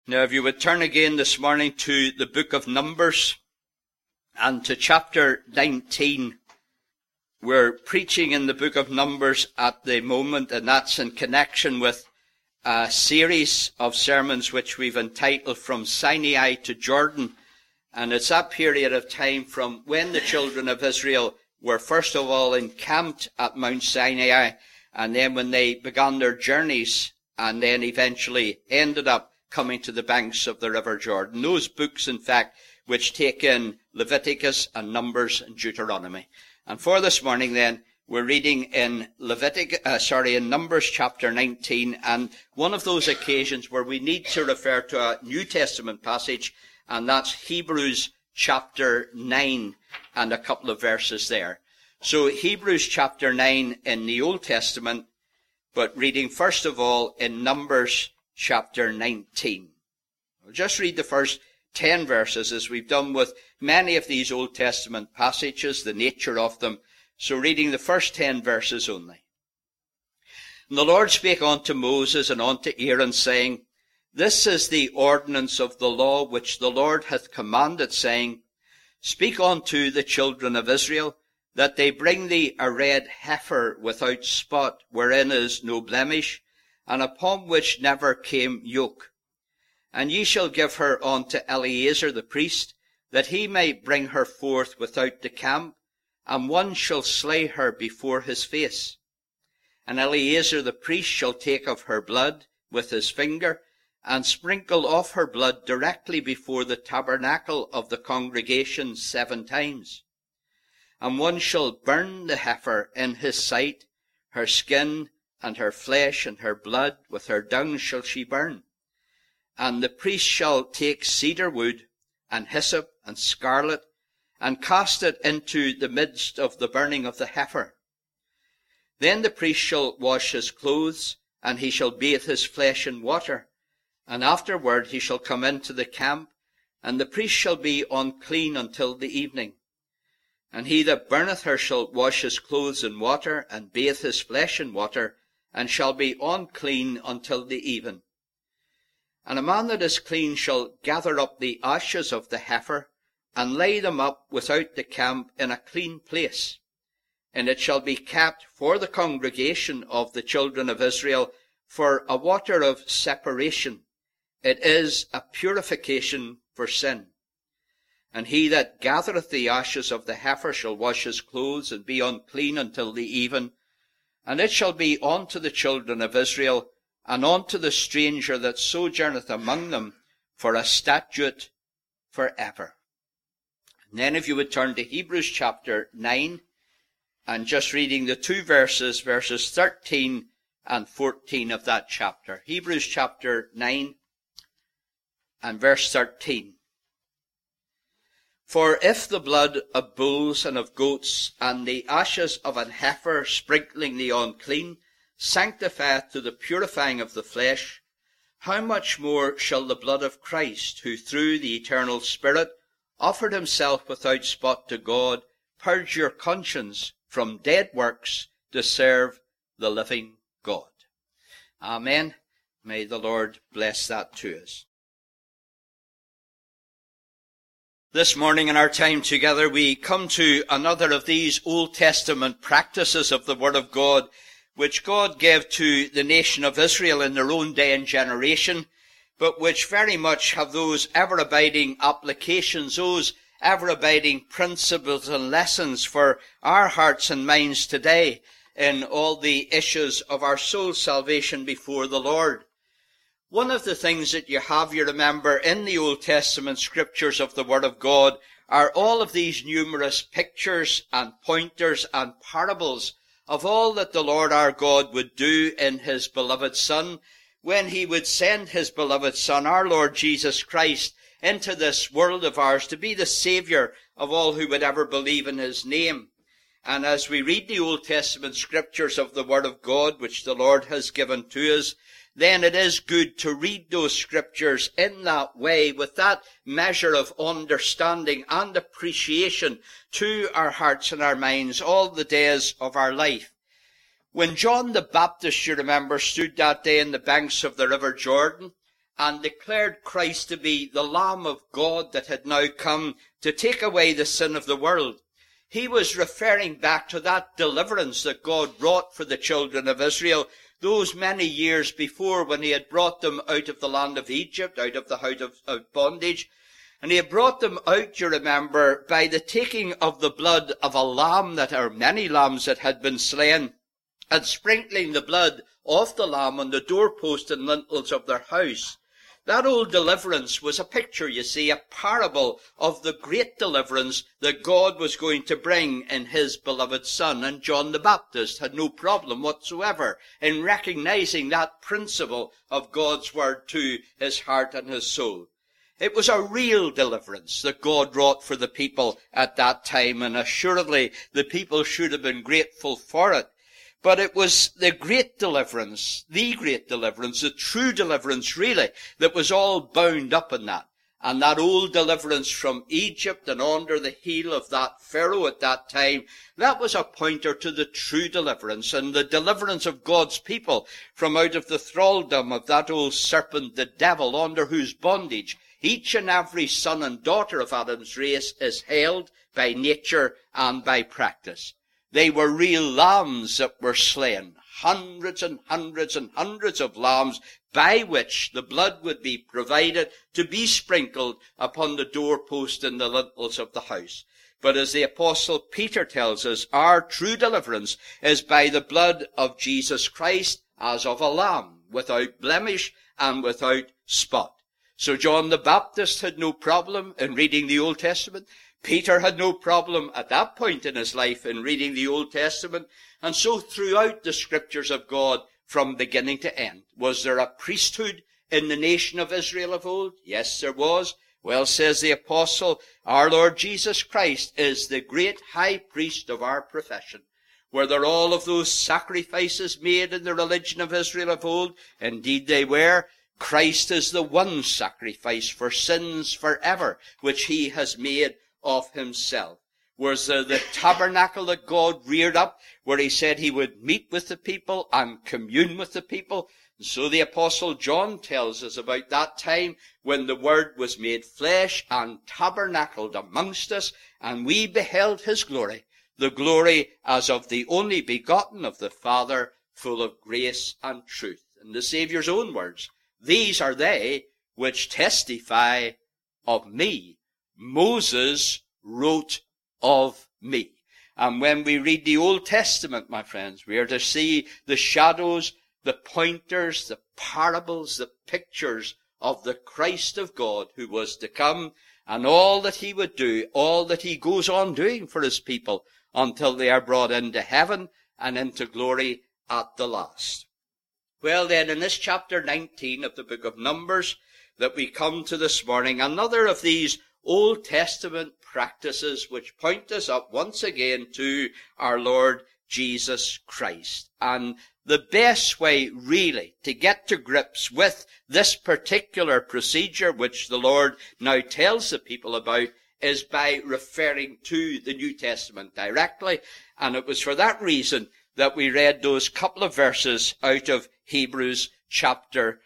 Now, if you would turn again this morning to the book of Numbers and to chapter 19. We're preaching in the book of Numbers at the moment, and that's in connection with a series of sermons which we've entitled From Sinai to Jordan. And it's that period of time from when the children of Israel were first of all encamped at Mount Sinai, and then when they began their journeys, and then eventually ended up coming to the banks of the River Jordan. Those books, in fact, which take in Leviticus and Numbers and Deuteronomy. And for this morning, then, we're reading in in Numbers chapter 19, and one of those occasions where we need to refer to a New Testament passage, and that's Hebrews chapter 9 and a couple of verses there. So Hebrews chapter 9 in the Old Testament, but reading first of all in Numbers chapter 19. We'll just read the first 10 verses, as we've done with many of these Old Testament passages, the nature of them. So reading the first 10 verses only. And the Lord spake unto Moses and unto Aaron, saying, This is the ordinance of the law which the Lord hath commanded, saying, Speak unto the children of Israel, that they bring thee a red heifer without spot, wherein is no blemish, and upon which never came yoke. And ye shall give her unto Eleazar the priest, that he may bring her forth without the camp, and one shall slay her before his face. And Eleazar the priest shall take of her blood with his finger, and sprinkle off her blood directly before the tabernacle of the congregation 7 times. And one shall burn the heifer in his sight, her skin, and her flesh, and her blood, with her dung shall she burn. And the priest shall take cedar wood, and hyssop, and scarlet, and cast it into the midst of the burning of the heifer. Then the priest shall wash his clothes, and he shall bathe his flesh in water, and afterward he shall come into the camp, and the priest shall be unclean until the evening. And he that burneth her shall wash his clothes in water, and bathe his flesh in water, and shall be unclean until the even. And a man that is clean shall gather up the ashes of the heifer, and lay them up without the camp in a clean place. And it shall be kept for the congregation of the children of Israel for a water of separation. It is a purification for sin. And he that gathereth the ashes of the heifer shall wash his clothes, and be unclean until the even. And it shall be unto the children of Israel, and unto the stranger that sojourneth among them, for a statute forever. And then if you would turn to Hebrews chapter 9, and just reading the 2 verses 13 and 14 of that chapter. Hebrews chapter 9 and verse 13. For if the blood of bulls and of goats, and the ashes of an heifer sprinkling the unclean, sanctifieth to the purifying of the flesh, how much more shall the blood of Christ, who through the eternal Spirit offered himself without spot to God, purge your conscience from dead works to serve the living God. Amen. May the Lord bless that to us. This morning in our time together, we come to another of these Old Testament practices of the Word of God, which God gave to the nation of Israel in their own day and generation, but which very much have those ever-abiding applications, those ever-abiding principles and lessons for our hearts and minds today in all the issues of our soul salvation before the Lord. One of the things that you remember, in the Old Testament scriptures of the Word of God are all of these numerous pictures and pointers and parables of all that the Lord our God would do in his beloved Son, when he would send his beloved Son, our Lord Jesus Christ, into this world of ours to be the Saviour of all who would ever believe in his name. And as we read the Old Testament scriptures of the Word of God, which the Lord has given to us, then it is good to read those scriptures in that way, with that measure of understanding and appreciation to our hearts and our minds all the days of our life. When John the Baptist, you remember, stood that day in the banks of the River Jordan, and declared Christ to be the Lamb of God that had now come to take away the sin of the world. He was referring back to that deliverance that God wrought for the children of Israel those many years before, when he had brought them out of the land of Egypt, out of the house of bondage. And he had brought them out, you remember, by the taking of the blood of a lamb, or many lambs that had been slain, and sprinkling the blood of the lamb on the doorpost and lintels of their house. That old deliverance was a picture, you see, a parable of the great deliverance that God was going to bring in his beloved Son. And John the Baptist had no problem whatsoever in recognizing that principle of God's word to his heart and his soul. It was a real deliverance that God wrought for the people at that time, and assuredly the people should have been grateful for it. But it was the great deliverance, the true deliverance really, that was all bound up in that. And that old deliverance from Egypt and under the heel of that Pharaoh at that time, that was a pointer to the true deliverance and the deliverance of God's people from out of the thraldom of that old serpent, the devil, under whose bondage each and every son and daughter of Adam's race is held by nature and by practice. They were real lambs that were slain, hundreds and hundreds and hundreds of lambs, by which the blood would be provided to be sprinkled upon the doorpost and the lintels of the house. But as the Apostle Peter tells us, our true deliverance is by the blood of Jesus Christ, as of a lamb, without blemish and without spot. So John the Baptist had no problem in reading the Old Testament. Peter had no problem at that point in his life in reading the Old Testament. And so throughout the scriptures of God, from beginning to end, was there a priesthood in the nation of Israel of old? Yes, there was. Well, says the apostle, our Lord Jesus Christ is the great high priest of our profession. Were there all of those sacrifices made in the religion of Israel of old? Indeed they were. Christ is the one sacrifice for sins forever, which he has made of himself. Was there the tabernacle that God reared up, where he said he would meet with the people and commune with the people? And so the Apostle John tells us about that time when the Word was made flesh and tabernacled amongst us, and we beheld his glory, the glory as of the only begotten of the Father, full of grace and truth. In the Saviour's own words, these are they which testify of me. Moses wrote of me. And when we read the Old Testament, my friends, we are to see the shadows, the pointers, the parables, the pictures of the Christ of God who was to come, and all that he would do, all that he goes on doing for his people until they are brought into heaven and into glory at the last. Well then, in this chapter 19 of the book of Numbers that we come to this morning, another of these Old Testament practices which point us up once again to our Lord Jesus Christ. And the best way really to get to grips with this particular procedure which the Lord now tells the people about is by referring to the New Testament directly. And it was for that reason that we read those couple of verses out of Hebrews chapter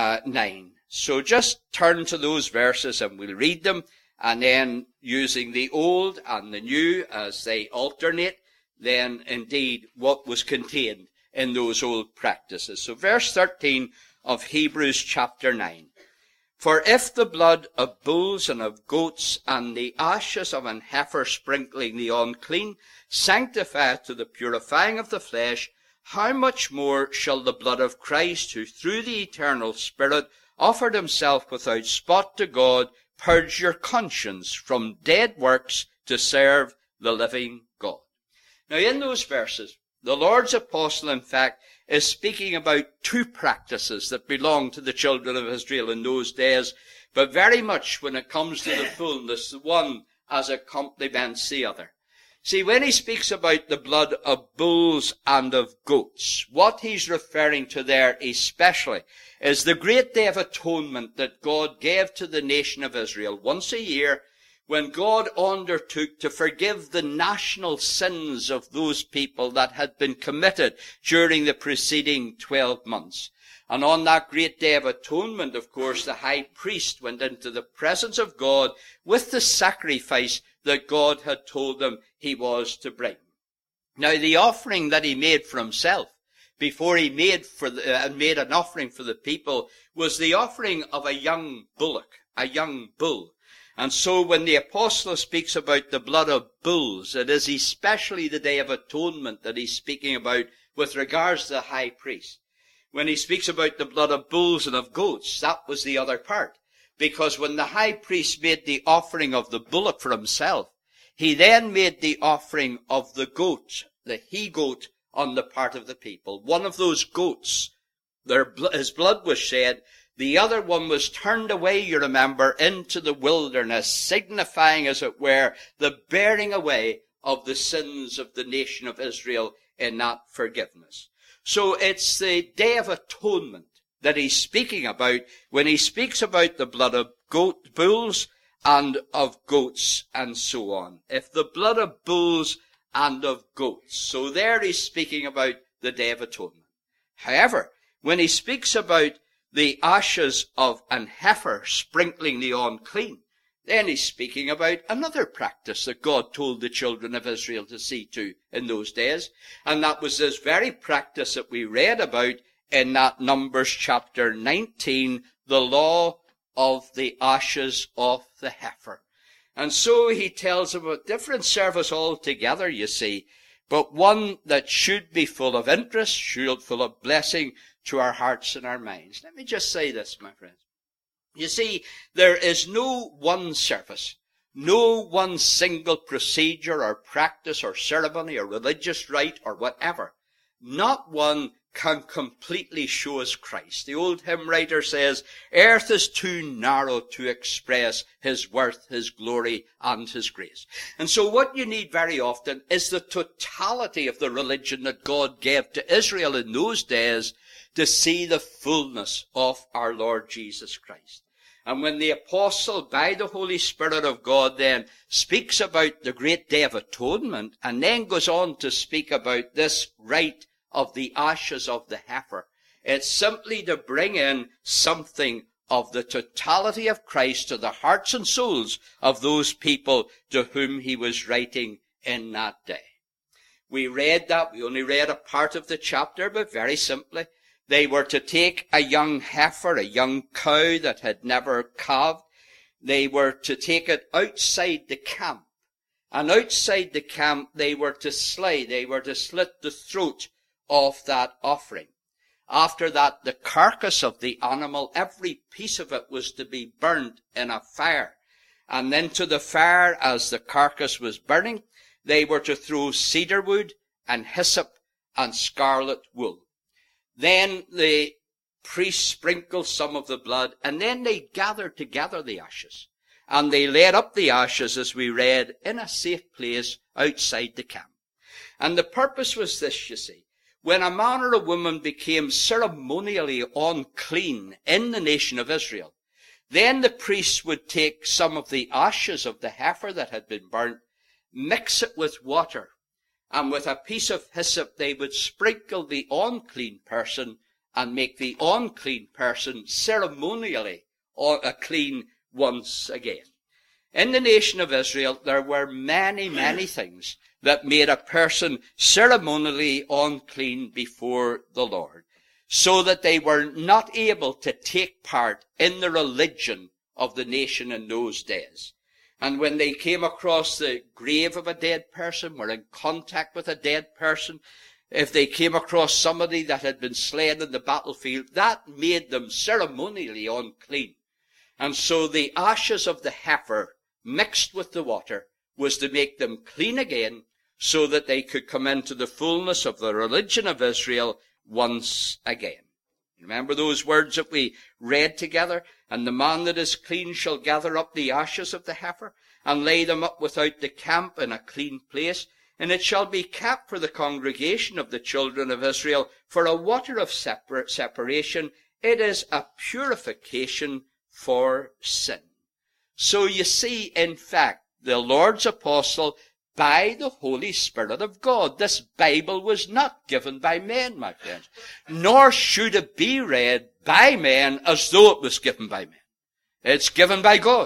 9. So just turn to those verses and we'll read them. And then, using the old and the new as they alternate, then indeed what was contained in those old practices. So verse 13 of Hebrews chapter 9. For if the blood of bulls and of goats and the ashes of an heifer sprinkling the unclean sanctifieth to the purifying of the flesh, how much more shall the blood of Christ, who through the eternal Spirit offered himself without spot to God, purge your conscience from dead works to serve the living God. Now in those verses, the Lord's apostle, in fact, is speaking about two practices that belonged to the children of Israel in those days, but very much when it comes to the fullness, the one as it complements the other. See, when he speaks about the blood of bulls and of goats, what he's referring to there especially is the great day of atonement that God gave to the nation of Israel once a year, when God undertook to forgive the national sins of those people that had been committed during the preceding 12 months. And on that great day of atonement, of course, the high priest went into the presence of God with the sacrifice that God had told him he was to bring. Now, the offering that he made for himself, before he made an offering for the people, was the offering of a young bullock, a young bull. And so when the apostle speaks about the blood of bulls, it is especially the Day of Atonement that he's speaking about with regards to the high priest. When he speaks about the blood of bulls and of goats, that was the other part. Because when the high priest made the offering of the bullock for himself, he then made the offering of the goat, the he-goat, on the part of the people. One of those goats, his blood was shed. The other one was turned away, you remember, into the wilderness, signifying, as it were, the bearing away of the sins of the nation of Israel in that forgiveness. So it's the Day of Atonement that he's speaking about when he speaks about the blood of bulls and of goats and so on. If the blood of bulls and of goats. So there he's speaking about the Day of Atonement. However, when he speaks about the ashes of an heifer sprinkling the unclean, then he's speaking about another practice that God told the children of Israel to see to in those days. And that was this very practice that we read about in that Numbers chapter 19, the law of the ashes of the heifer. And so he tells them a different service altogether, you see, but one that should be full of interest, full of blessing to our hearts and our minds. Let me just say this, my friends. You see, there is no one service, no one single procedure or practice or ceremony or religious rite or whatever. Not one can completely show us Christ. The old hymn writer says, earth is too narrow to express his worth, his glory, and his grace. And so what you need very often is the totality of the religion that God gave to Israel in those days to see the fullness of our Lord Jesus Christ. And when the apostle, by the Holy Spirit of God, then speaks about the great Day of Atonement, and then goes on to speak about this rite of the ashes of the heifer, it's simply to bring in something of the totality of Christ to the hearts and souls of those people to whom he was writing in that day. We read that, we only read a part of the chapter, but very simply, they were to take a young heifer, a young cow that had never calved. They were to take it outside the camp. And outside the camp, they were to slay, they were to slit the throat of that offering. After that, the carcass of the animal, every piece of it was to be burnt in a fire. And then to the fire, as the carcass was burning, they were to throw cedar wood and hyssop and scarlet wool. Then the priest sprinkled some of the blood, and then they gathered together the ashes. And they laid up the ashes, as we read, in a safe place outside the camp. And the purpose was this, you see. When a man or a woman became ceremonially unclean in the nation of Israel, then the priest would take some of the ashes of the heifer that had been burnt, mix it with water, and with a piece of hyssop they would sprinkle the unclean person and make the unclean person ceremonially clean once again. In the nation of Israel, there were many, many things that made a person ceremonially unclean before the Lord, so that they were not able to take part in the religion of the nation in those days. And when they came across the grave of a dead person, were in contact with a dead person, if they came across somebody that had been slain in the battlefield, that made them ceremonially unclean. And so the ashes of the heifer mixed with the water was to make them clean again, so that they could come into the fullness of the religion of Israel once again. Remember those words that we read together? And the man that is clean shall gather up the ashes of the heifer, and lay them up without the camp in a clean place, and it shall be kept for the congregation of the children of Israel for a water of separation. It is a purification for sin. So you see, in fact, the Lord's apostle, by the Holy Spirit of God. This Bible was not given by men, my friends, nor should it be read by men as though it was given by men. It's given by God.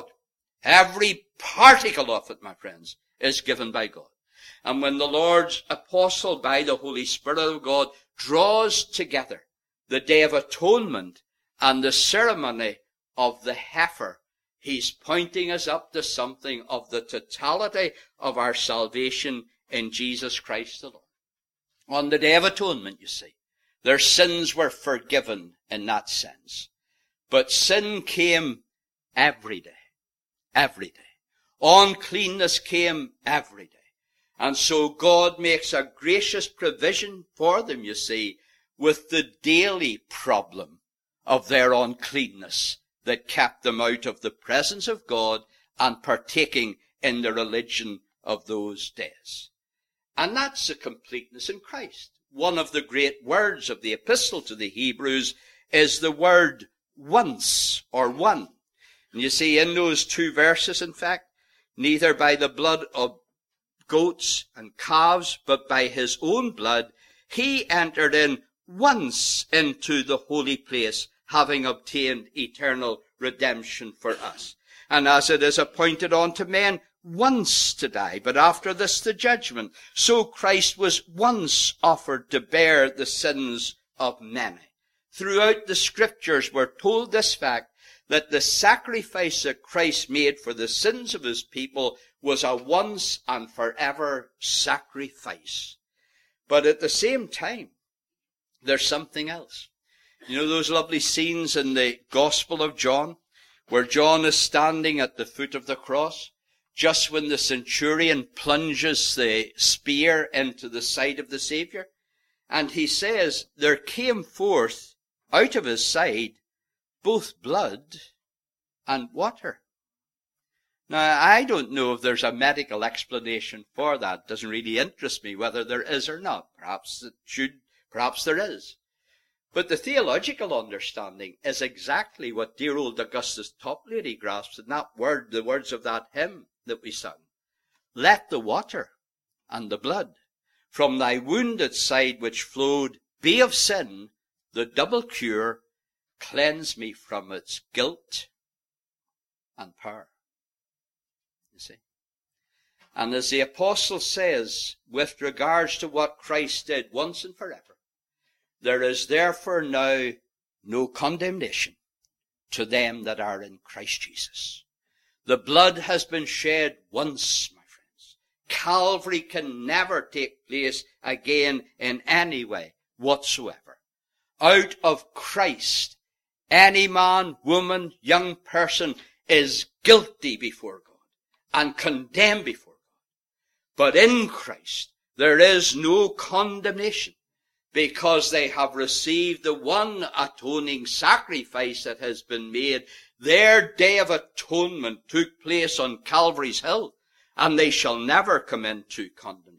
Every particle of it, my friends, is given by God. And when the Lord's apostle, by the Holy Spirit of God, draws together the Day of Atonement and the ceremony of the heifer, he's pointing us up to something of the totality of our salvation in Jesus Christ the Lord. On the Day of Atonement, you see, their sins were forgiven in that sense. But sin came every day. Every day. Uncleanness came every day. And so God makes a gracious provision for them, you see, with the daily problem of their uncleanness that kept them out of the presence of God and partaking in the religion of those days. And that's the completeness in Christ. One of the great words of the epistle to the Hebrews is the word once, or one. And you see in those two verses, in fact, neither by the blood of goats and calves, but by his own blood, he entered in once into the holy place, having obtained eternal redemption for us. And as it is appointed unto men once to die, but after this the judgment, so Christ was once offered to bear the sins of many. Throughout the scriptures we're told this fact, that the sacrifice that Christ made for the sins of his people was a once and forever sacrifice. But at the same time, there's something else. You know those lovely scenes in the Gospel of John, where John is standing at the foot of the cross, just when the centurion plunges the spear into the side of the Savior, and he says, there came forth out of his side both blood and water. Now, I don't know if there's a medical explanation for that. It doesn't really interest me whether there is or not. Perhaps it should, perhaps there is. But the theological understanding is exactly what dear old Augustus Toplady grasps in that word, the words of that hymn that we sung. Let the water and the blood from thy wounded side which flowed be of sin the double cure, cleanse me from its guilt and power. You see? And as the apostle says, with regards to what Christ did once and forever, there is therefore now no condemnation to them that are in Christ Jesus. The blood has been shed once, my friends. Calvary can never take place again in any way whatsoever. Out of Christ, any man, woman, young person is guilty before God and condemned before God. But in Christ, there is no condemnation, because they have received the one atoning sacrifice that has been made. Their day of atonement took place on Calvary's hill, and they shall never come into condemnation.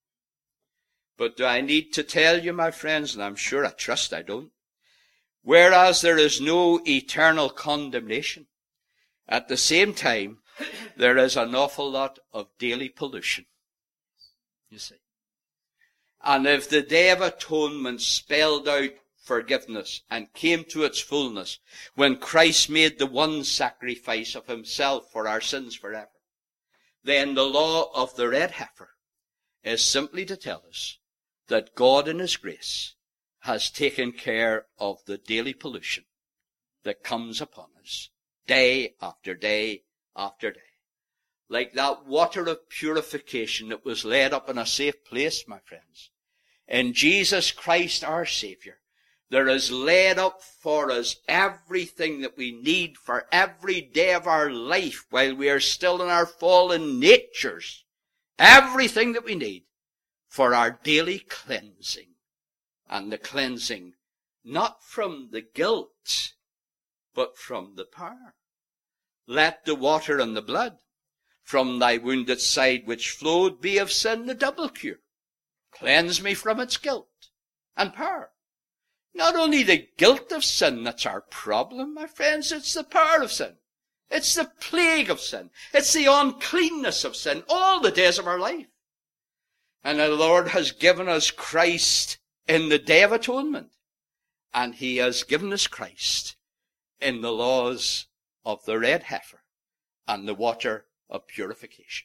But do I need to tell you, my friends, and I trust I don't, whereas there is no eternal condemnation, at the same time, there is an awful lot of daily pollution. You see. And if the Day of Atonement spelled out forgiveness and came to its fullness when Christ made the one sacrifice of himself for our sins forever, then the law of the red heifer is simply to tell us that God in his grace has taken care of the daily pollution that comes upon us day after day after day. Like that water of purification that was laid up in a safe place, my friends. In Jesus Christ our Savior, there is laid up for us everything that we need for every day of our life while we are still in our fallen natures. Everything that we need for our daily cleansing. And the cleansing not from the guilt, but from the power. Let the water and the blood from thy wounded side which flowed be of sin the double cure. Cleanse me from its guilt and power. Not only the guilt of sin that's our problem, my friends, it's the power of sin. It's the plague of sin. It's the uncleanness of sin all the days of our life. And the Lord has given us Christ in the Day of Atonement. And he has given us Christ in the laws of the red heifer and the water of purification.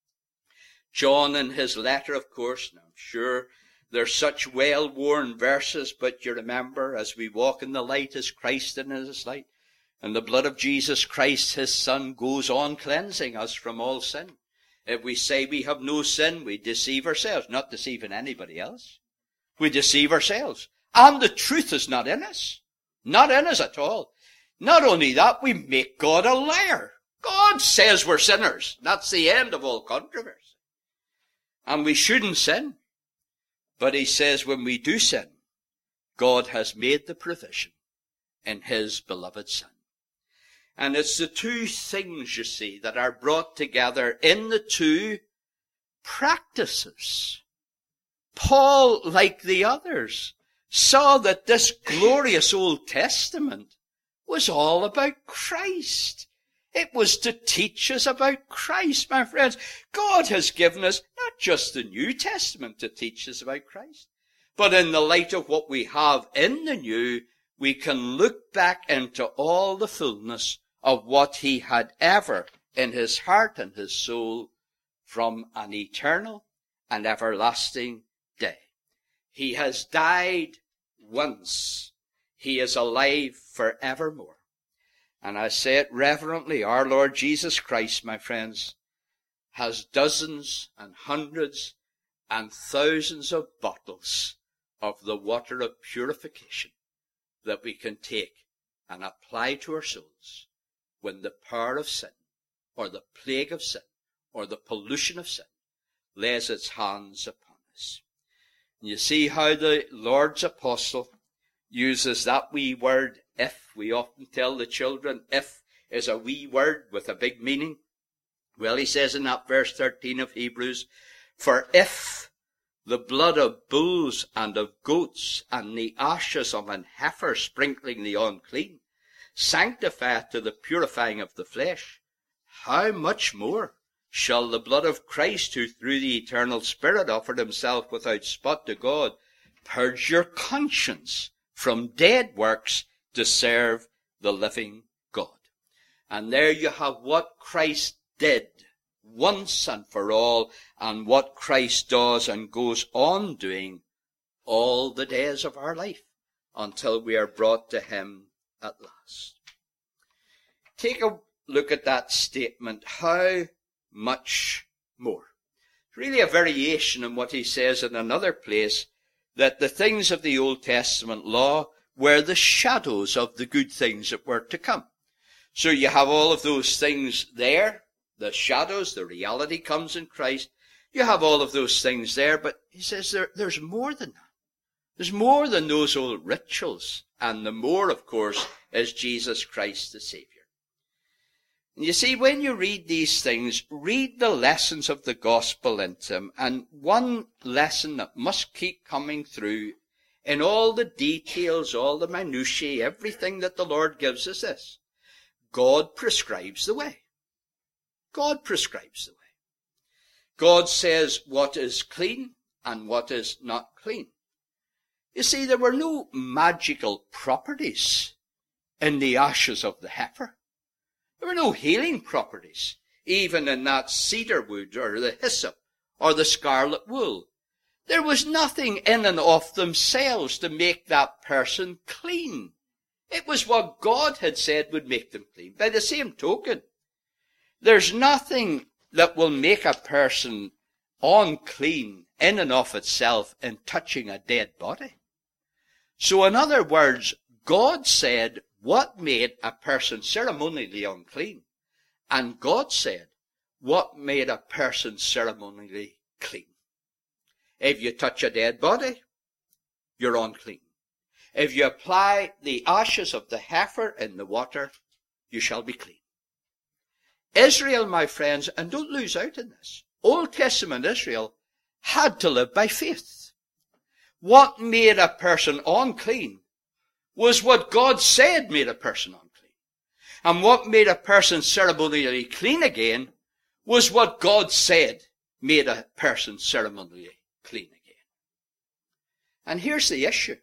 John in his letter, of course, and I'm sure there's such well-worn verses, but you remember, as we walk in the light as Christ in his light, and the blood of Jesus Christ, his Son, goes on cleansing us from all sin. If we say we have no sin, we deceive ourselves, not deceiving anybody else. We deceive ourselves. And the truth is not in us. Not in us at all. Not only that, we make God a liar. God says we're sinners. That's the end of all controversy. And we shouldn't sin. But he says when we do sin, God has made the provision in his beloved Son. And it's the two things, you see, that are brought together in the two practices. Paul, like the others, saw that this glorious Old Testament was all about Christ. It was to teach us about Christ, my friends. God has given us not just the New Testament to teach us about Christ, but in the light of what we have in the New, we can look back into all the fullness of what he had ever in his heart and his soul from an eternal and everlasting day. He has died once. He is alive forevermore. And I say it reverently, our Lord Jesus Christ, my friends, has dozens and hundreds and thousands of bottles of the water of purification that we can take and apply to our souls when the power of sin, or the plague of sin, or the pollution of sin lays its hands upon us. And you see how the Lord's apostle uses that wee word, if. We often tell the children, if is a wee word with a big meaning. Well, he says in that verse 13 of Hebrews, for if the blood of bulls and of goats and the ashes of an heifer sprinkling the unclean sanctifieth to the purifying of the flesh, how much more shall the blood of Christ, who through the eternal Spirit offered himself without spot to God, purge your conscience from dead works to serve the living God. And there you have what Christ did once and for all, and what Christ does and goes on doing all the days of our life until we are brought to him at last. Take a look at that statement, how much more. It's really a variation on what he says in another place, that the things of the Old Testament law were the shadows of the good things that were to come. So you have all of those things there, the shadows, the reality comes in Christ. You have all of those things there, but he says there's more than that. There's more than those old rituals, and the more, of course, is Jesus Christ the Savior. And you see, when you read these things, read the lessons of the gospel into them, and one lesson that must keep coming through in all the details, all the minutiae, everything that the Lord gives us this. God prescribes the way. God prescribes the way. God says what is clean and what is not clean. You see, there were no magical properties in the ashes of the heifer. There were no healing properties, even in that cedar wood or the hyssop or the scarlet wool. There was nothing in and of themselves to make that person clean. It was what God had said would make them clean. By the same token, there's nothing that will make a person unclean in and of itself in touching a dead body. So in other words, God said what made a person ceremonially unclean, and God said what made a person ceremonially clean. If you touch a dead body, you're unclean. If you apply the ashes of the heifer in the water, you shall be clean. Israel, my friends, and don't lose out in this, Old Testament Israel had to live by faith. What made a person unclean was what God said made a person unclean. And what made a person ceremonially clean again was what God said made a person ceremonially clean again. And here's the issue.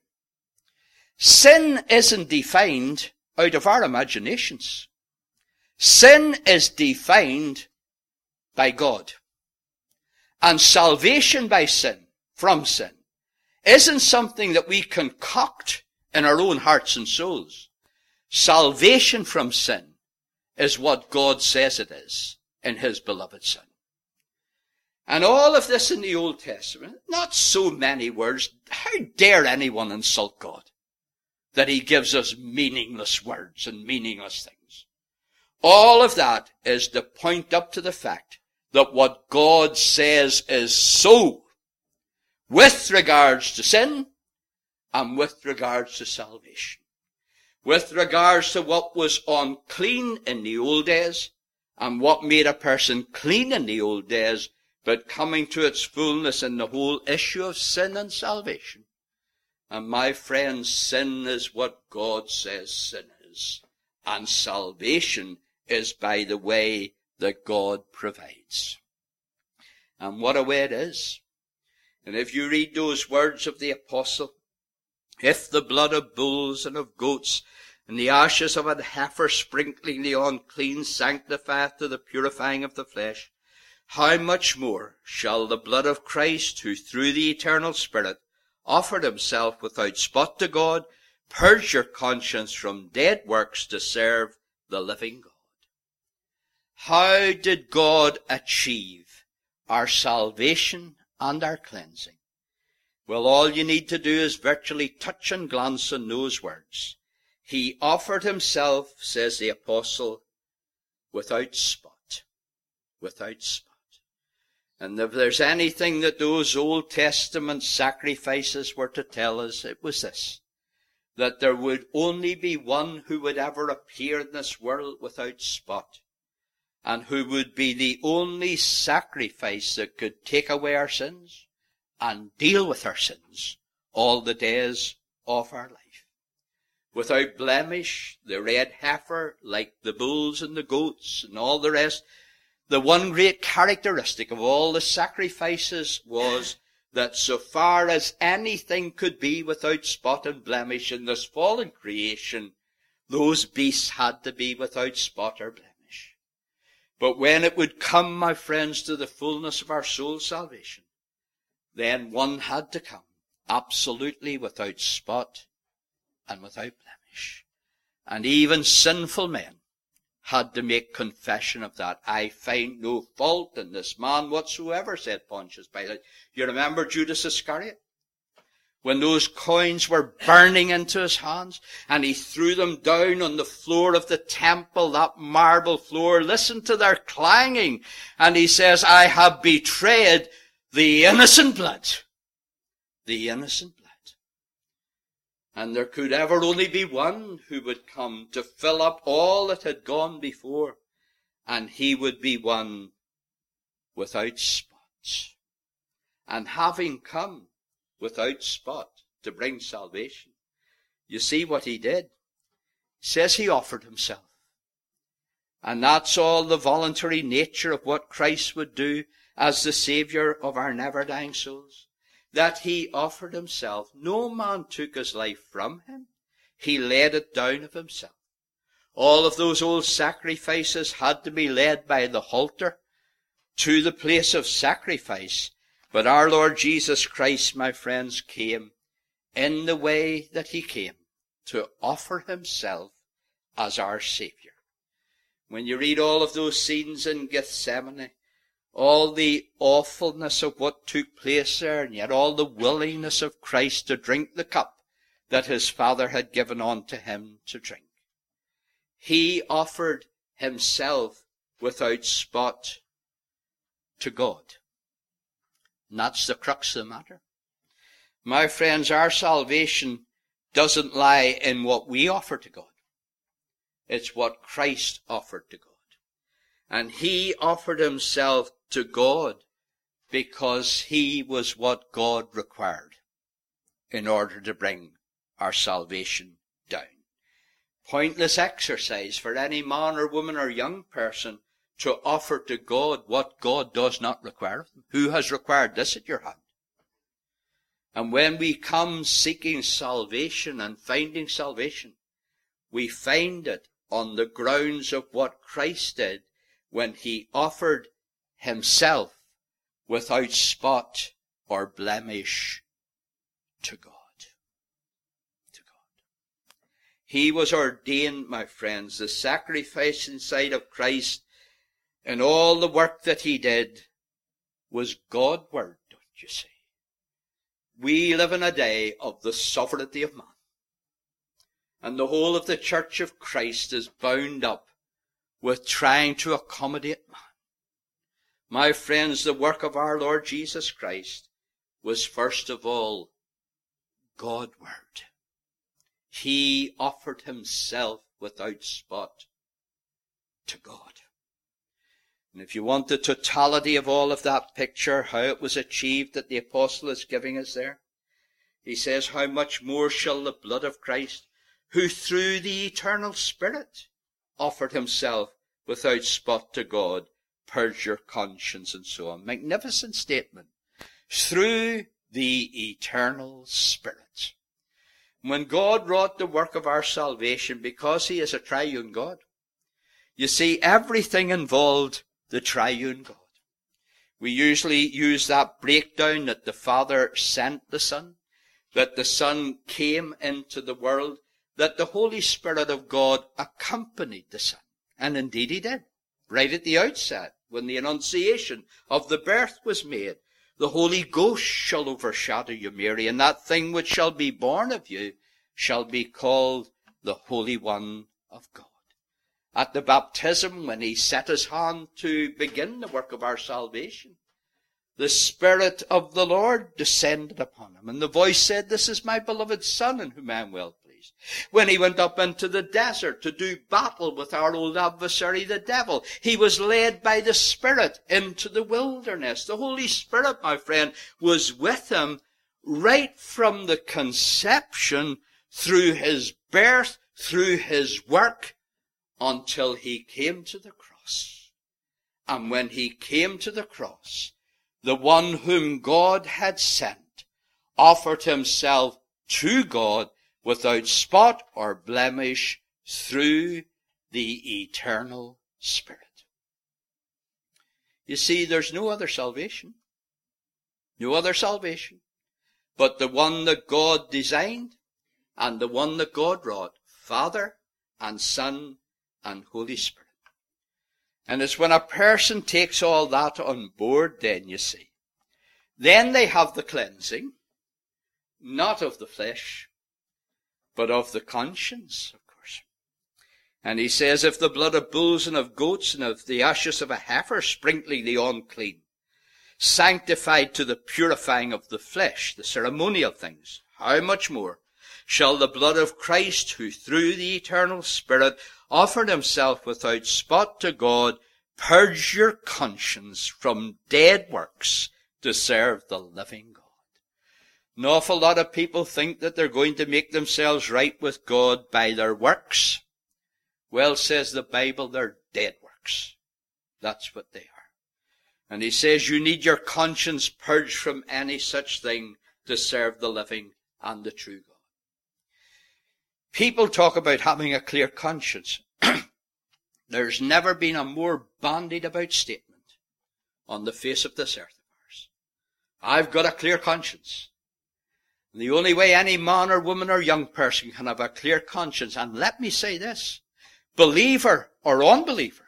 Sin isn't defined out of our imaginations. Sin is defined by God. And salvation by sin, from sin, isn't something that we concoct in our own hearts and souls. Salvation from sin is what God says it is in his beloved Son. And all of this in the Old Testament, not so many words. How dare anyone insult God that he gives us meaningless words and meaningless things? All of that is to point up to the fact that what God says is so with regards to sin and with regards to salvation. With regards to what was unclean in the old days and what made a person clean in the old days, but coming to its fullness in the whole issue of sin and salvation. And my friends, sin is what God says sin is. And salvation is by the way that God provides. And what a way it is. And if you read those words of the apostle, if the blood of bulls and of goats and the ashes of an heifer sprinkling the unclean sanctifieth to the purifying of the flesh, how much more shall the blood of Christ, who through the eternal Spirit offered himself without spot to God, purge your conscience from dead works to serve the living God? How did God achieve our salvation and our cleansing? Well, all you need to do is virtually touch and glance on those words. He offered himself, says the apostle, without spot. Without spot. And if there's anything that those Old Testament sacrifices were to tell us, it was this: that there would only be one who would ever appear in this world without spot, and who would be the only sacrifice that could take away our sins and deal with our sins all the days of our life. Without blemish, the red heifer, like the bulls and the goats and all the rest, the one great characteristic of all the sacrifices was that so far as anything could be without spot and blemish in this fallen creation, those beasts had to be without spot or blemish. But when it would come, my friends, to the fullness of our soul's salvation, then one had to come absolutely without spot and without blemish. And even sinful men had to make confession of that. I find no fault in this man whatsoever, said Pontius Pilate. You remember Judas Iscariot? When those coins were burning into his hands, and he threw them down on the floor of the temple, that marble floor. Listen to their clanging. And he says, I have betrayed the innocent blood. The innocent blood. And there could ever only be one who would come to fill up all that had gone before. And he would be one without spot. And having come without spot to bring salvation, you see what he did? He says he offered himself. And that's all the voluntary nature of what Christ would do as the Savior of our never-dying souls. That he offered himself. No man took his life from him. He laid it down of himself. All of those old sacrifices had to be led by the halter to the place of sacrifice. But our Lord Jesus Christ, my friends, came in the way that he came to offer himself as our Savior. When you read all of those scenes in Gethsemane, all the awfulness of what took place there, and yet all the willingness of Christ to drink the cup that his Father had given unto him to drink. He offered himself without spot to God. And that's the crux of the matter. My friends, our salvation doesn't lie in what we offer to God. It's what Christ offered to God. And he offered himself to God because he was what God required in order to bring our salvation down. pointless exercise for any man or woman or young person to offer to God what God does not require of them. Who has required this at your hand? And when we come seeking salvation and finding salvation, we find it on the grounds of what Christ did when he offered himself without spot or blemish to God. To God. He was ordained, my friends, the sacrifice inside of Christ and all the work that he did was Godward, don't you see? We live in a day of the sovereignty of man. And the whole of the Church of Christ is bound up with trying to accommodate man. My friends, the work of our Lord Jesus Christ was first of all Godward. He offered himself without spot to God. And if you want the totality of all of that picture, how it was achieved that the apostle is giving us there, he says, how much more shall the blood of Christ, who through the eternal Spirit offered himself without spot to God, purge your conscience, and so on. Magnificent statement. Through the eternal Spirit. When God wrought the work of our salvation, because he is a triune God, you see, everything involved the triune God. We usually use that breakdown that the Father sent the Son, that the Son came into the world, that the Holy Spirit of God accompanied the Son. And indeed he did. Right at the outset, when the annunciation of the birth was made, the Holy Ghost shall overshadow you, Mary, and that thing which shall be born of you shall be called the Holy One of God. At the baptism, when he set his hand to begin the work of our salvation, the Spirit of the Lord descended upon him, and the voice said, "This is my beloved Son, in whom I am well pleased." When he went up into the desert to do battle with our old adversary, the devil, he was led by the Spirit into the wilderness. The Holy Spirit, my friend, was with him right from the conception, through his birth, through his work, until he came to the cross. And when he came to the cross, the one whom God had sent offered himself to God without spot or blemish through the eternal Spirit. You see, there's no other salvation. No other salvation but the one that God designed and the one that God wrought, Father and Son and Holy Spirit. And it's when a person takes all that on board, then you see, then they have the cleansing, not of the flesh, but of the conscience, of course. And he says, if the blood of bulls and of goats and of the ashes of a heifer, sprinkling the unclean, sanctified to the purifying of the flesh, the ceremonial things, how much more shall the blood of Christ, who through the eternal Spirit offered himself without spot to God, purge your conscience from dead works to serve the living God. An awful lot of people think that they're going to make themselves right with God by their works. Well, says the Bible, they're dead works. That's what they are. And he says you need your conscience purged from any such thing to serve the living and the true God. People talk about having a clear conscience. There's never been a more bandied about statement on the face of this earth of ours. I've got a clear conscience. And the only way any man or woman or young person can have a clear conscience, and let me say this, believer or unbeliever,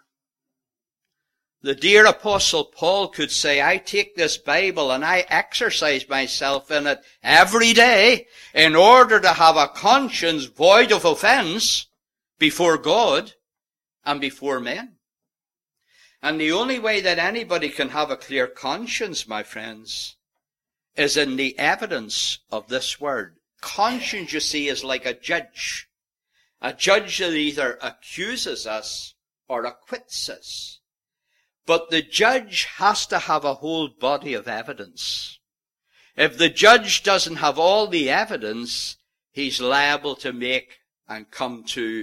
the dear Apostle Paul could say, I take this Bible and I exercise myself in it every day in order to have a conscience void of offense before God and before men. And the only way that anybody can have a clear conscience, my friends, is in the evidence of this word. Conscience, you see, is like a judge. A judge that either accuses us or acquits us. But the judge has to have a whole body of evidence. If the judge doesn't have all the evidence, he's liable to make and come to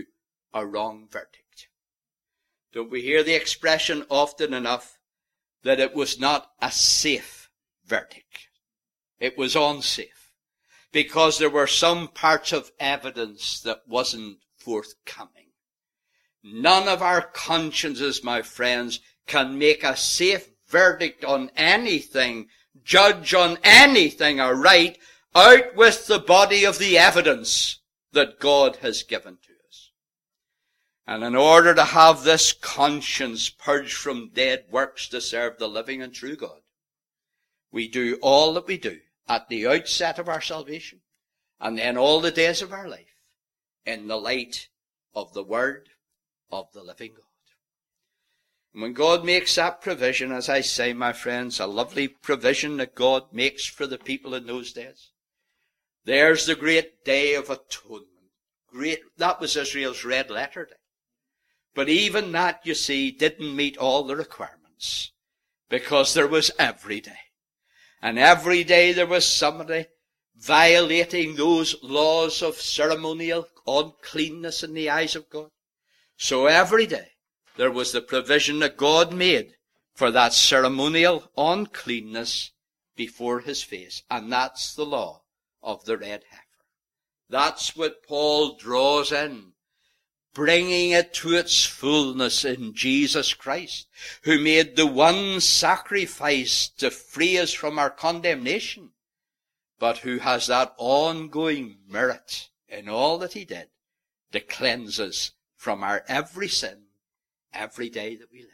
a wrong verdict. Don't we hear the expression often enough that it was not a safe verdict? It was unsafe, because there were some parts of evidence that wasn't forthcoming. None of our consciences, my friends, can make a safe verdict on anything, judge on anything aright, out with the body of the evidence that God has given to us. And in order to have this conscience purged from dead works to serve the living and true God, we do all that we do at the outset of our salvation, and then all the days of our life, in the light of the Word of the living God. And when God makes that provision, as I say, my friends, a lovely provision that God makes for the people in those days, there's the great day of atonement. That was Israel's red letter day. But even that, you see, didn't meet all the requirements, because there was every day. And every day there was somebody violating those laws of ceremonial uncleanness in the eyes of God. So every day there was the provision that God made for that ceremonial uncleanness before his face. And that's the law of the red heifer. That's what Paul draws in, bringing it to its fullness in Jesus Christ, who made the one sacrifice to free us from our condemnation, but who has that ongoing merit in all that he did to cleanse us from our every sin every day that we live.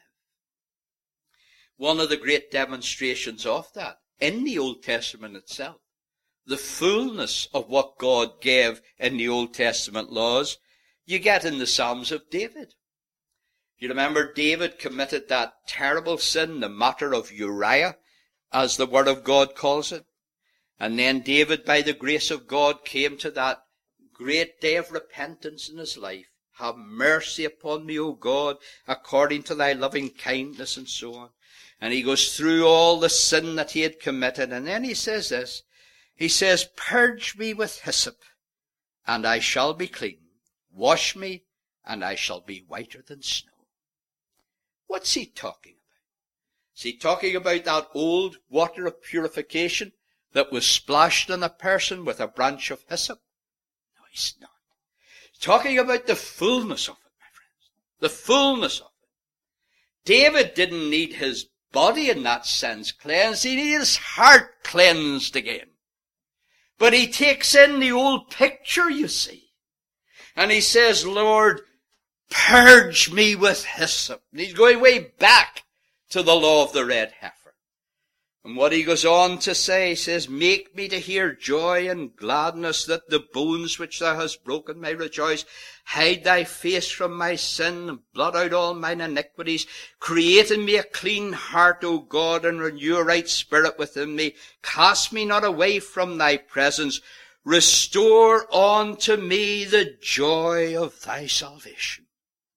One of the great demonstrations of that in the Old Testament itself, the fullness of what God gave in the Old Testament laws, you get in the Psalms of David. You remember David committed that terrible sin, the matter of Uriah, as the Word of God calls it. And then David, by the grace of God, came to that great day of repentance in his life. Have mercy upon me, O God, according to thy loving kindness, and so on. And he goes through all the sin that he had committed. And then he says this. He says, purge me with hyssop, and I shall be clean. Wash me, and I shall be whiter than snow. What's he talking about? Is he talking about that old water of purification that was splashed on a person with a branch of hyssop? No, he's not. He's talking about the fullness of it, my friends. The fullness of it. David didn't need his body in that sense cleansed. He needed his heart cleansed again. But he takes in the old picture, you see. And he says, Lord, purge me with hyssop. And he's going way back to the law of the red heifer. And what he goes on to say, he says, make me to hear joy and gladness, that the bones which thou hast broken may rejoice. Hide thy face from my sin, and blot out all mine iniquities. Create in me a clean heart, O God, and renew a right spirit within me. Cast me not away from thy presence. Restore unto me the joy of thy salvation.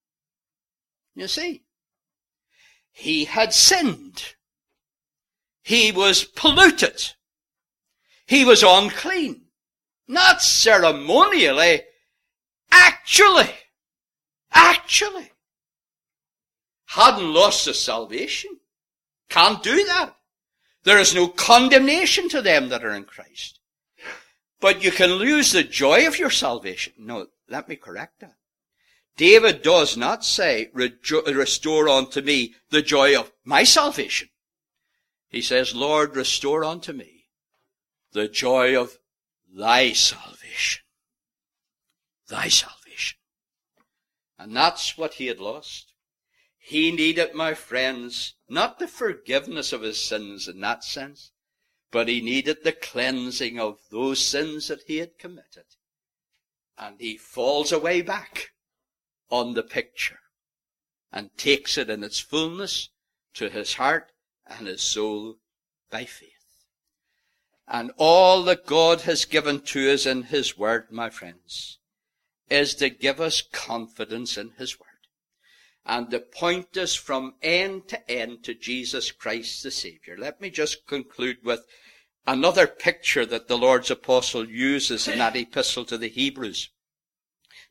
You see, he had sinned. He was polluted. He was unclean. Not ceremonially, actually. Hadn't lost his salvation. Can't do that. There is no condemnation to them that are in Christ. But you can lose the joy of your salvation. No, let me correct that. David does not say, restore unto me the joy of my salvation. He says, Lord, restore unto me the joy of thy salvation. Thy salvation. And that's what he had lost. He needed, my friends, not the forgiveness of his sins in that sense, but he needed the cleansing of those sins that he had committed. And he falls away back on the picture and takes it in its fullness to his heart and his soul by faith. And all that God has given to us in his word, my friends, is to give us confidence in his word and to point us from end to end to Jesus Christ the Savior. Let me just conclude with another picture that the Lord's apostle uses in that epistle to the Hebrews.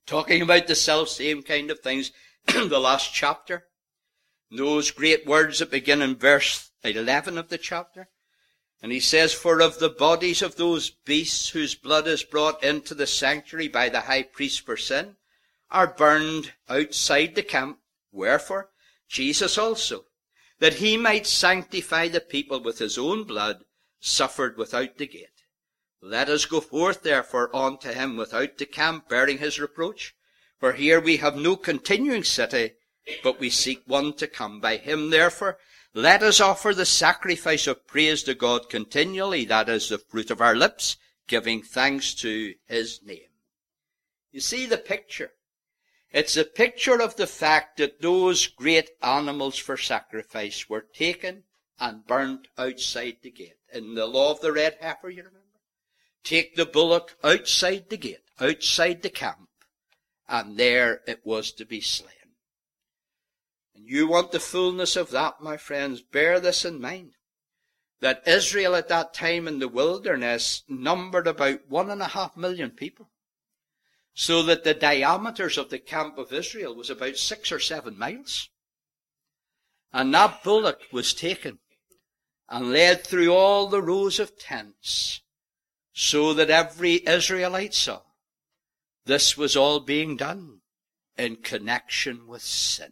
talking about the self-same kind of things in the last chapter. Those great words that begin in verse 11 of the chapter. And he says, for of the bodies of those beasts whose blood is brought into the sanctuary by the high priest for sin, are burned outside the camp. Wherefore, Jesus also, that he might sanctify the people with his own blood, suffered without the gate. Let us go forth therefore unto him without the camp, bearing his reproach. For here we have no continuing city, but we seek one to come. By him therefore, let us offer the sacrifice of praise to God continually, that is the fruit of our lips, giving thanks to his name. You see the picture. It's a picture of the fact that those great animals for sacrifice were taken and burnt outside the gate. In the law of the red heifer, you remember? Take the bullock outside the gate, outside the camp, and there it was to be slain. And you want the fullness of that, my friends, bear this in mind, that Israel at that time in the wilderness numbered about 1.5 million people. So that the diameters of the camp of Israel was about 6 or 7 miles. And that bullock was taken and led through all the rows of tents, so that every Israelite saw this was all being done in connection with sin.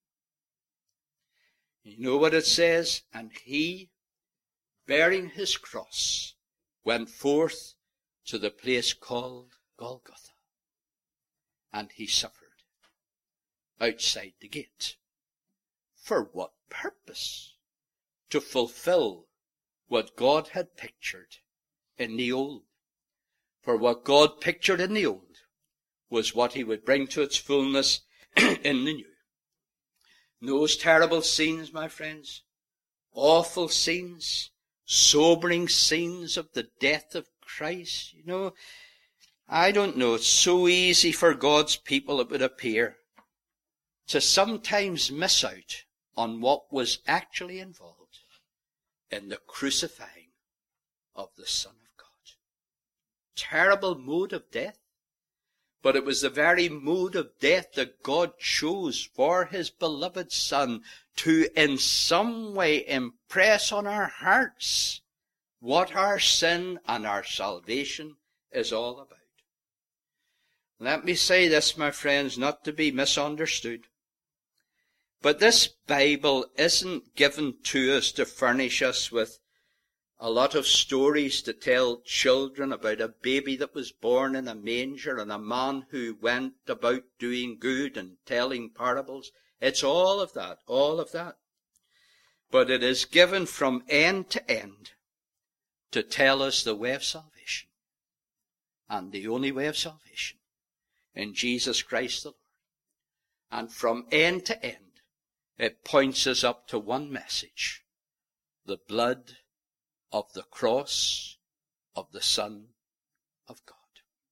You know what it says? And he, bearing his cross, went forth to the place called Golgotha. And he suffered outside the gate. For what purpose? To fulfill what God had pictured in the old. For what God pictured in the old was what he would bring to its fullness in the new. Those terrible scenes, my friends, awful scenes, sobering scenes of the death of Christ, you know, I don't know, it's so easy for God's people, it would appear, to sometimes miss out on what was actually involved in the crucifying of the Son of God. Terrible mode of death, but it was the very mode of death that God chose for his beloved Son to in some way impress on our hearts what our sin and our salvation is all about. Let me say this, my friends, not to be misunderstood. But this Bible isn't given to us to furnish us with a lot of stories to tell children about a baby that was born in a manger and a man who went about doing good and telling parables. It's all of that, all of that. But it is given from end to end to tell us the way of salvation. And the only way of salvation. In Jesus Christ the Lord. And from end to end, it points us up to one message. The blood of the cross of the Son of God.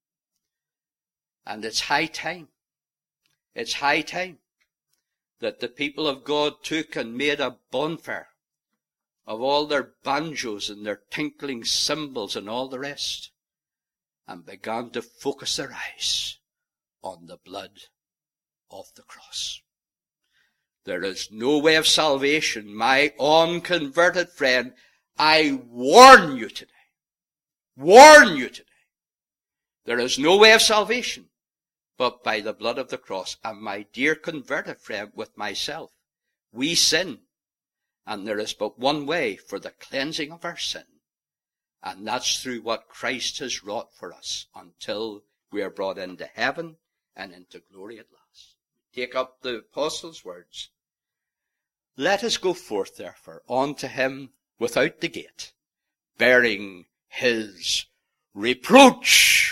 And it's high time that the people of God took and made a bonfire of all their banjos and their tinkling cymbals and all the rest, and began to focus their eyes on the blood of the cross. There is no way of salvation, my unconverted friend. I warn you today. Warn you today. There is no way of salvation but by the blood of the cross. And my dear converted friend, with myself, we sin. And there is but one way for the cleansing of our sin. And that's through what Christ has wrought for us until we are brought into heaven and into glory at last. Take up the apostles' words. Let us go forth, therefore, unto him without the gate, bearing his reproach.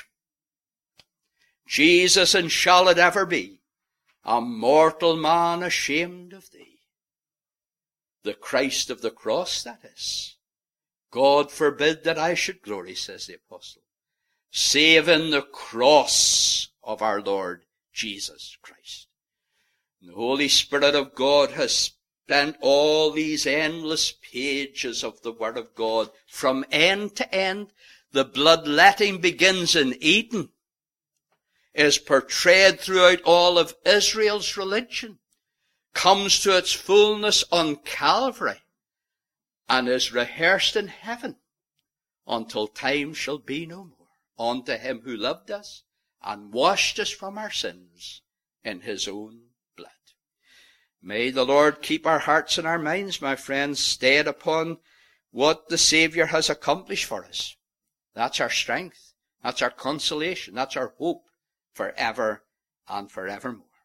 Jesus, and shall it ever be, a mortal man ashamed of thee. The Christ of the cross, that is. God forbid that I should glory, says the apostle, save in the cross of our Lord Jesus Christ. And the Holy Spirit of God has spent all these endless pages of the Word of God from end to end. The bloodletting begins in Eden. is portrayed throughout all of Israel's religion, comes to its fullness on Calvary, and is rehearsed in heaven until time shall be no more, unto him who loved us and washed us from our sins in his own blood. May the Lord keep our hearts and our minds, my friends, stayed upon what the Saviour has accomplished for us. That's our strength. That's our consolation. That's our hope forever and forevermore.